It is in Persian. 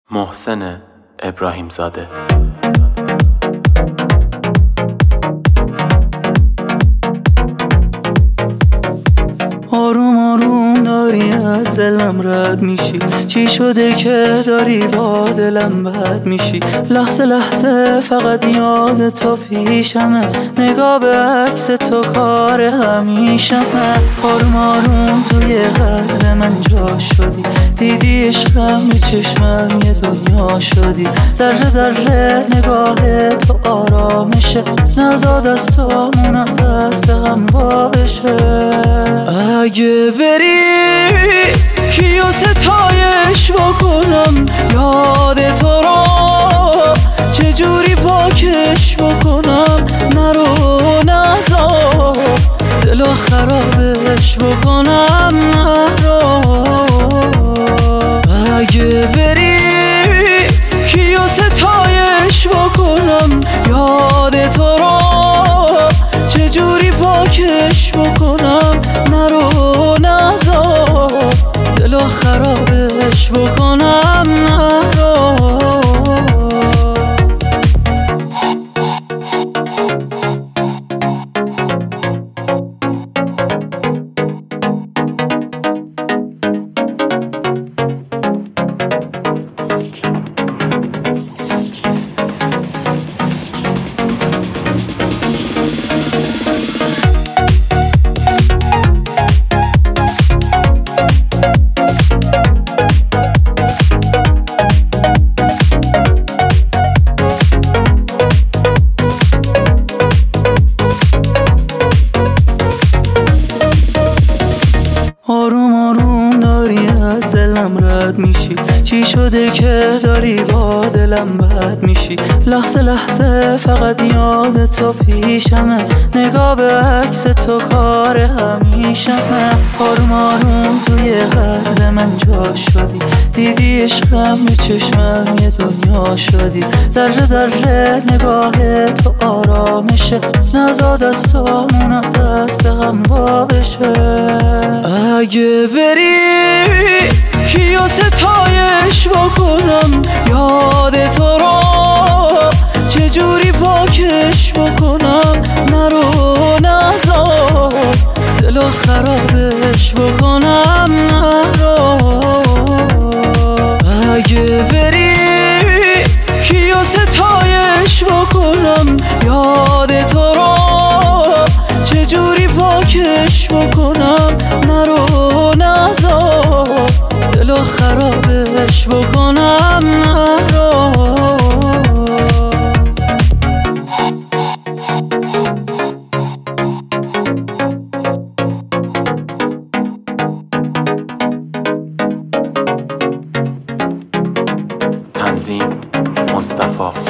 محسن ابراهیم زاده. آروم آروم داری از دلم رد میشی، چی شده که داری با دلم بد میشی؟ لحظه لحظه فقط یاد تو پیشمه، نگاه به عکس تو کار همیشمه. آروم آروم توی قلب من جا شدی، دیدی عشقم به چشمم یه دنیا شدی. ذره ذره نگاه تو آرامشه، نزا دستامون از دست غم بشه. اگه بری کیو ستایش بکنم، یاد تو رو چجوری پاکش بکنم؟ نرو نزار دلو خرابش بکنم، نرو. اگه بری کیو ستایش بکنم، یاد تو رو چجوری پاکش بکنم؟ نرو نزار دلو خرابش بکنم، نرو. آروم آروم داری از دلم رد میشی، چی شده که داری با دلم بد میشی؟ لحظه لحظه فقط یاد تو پیشمه، نگاه به عکس تو کار همیشمه. آروم آروم توی قلب من جا شدی، دیدی عشقم به چشمم یه دنیا شدی. ذره ذره نگاه تو آرامشه، نزا دستامون از دست غم بشه. اگه بری کیو ستایش بکنم، یاد تو رو چجوری پاکش بکنم؟ نرو نزار دلو خرابش بکنم، نرو. اگه بری کیو ستایش بکنم، یاد تو رو چجوری پاکش بکنم؟ نرو نزار دلو خرابش بکنم، نرو. تنظیم مصطفی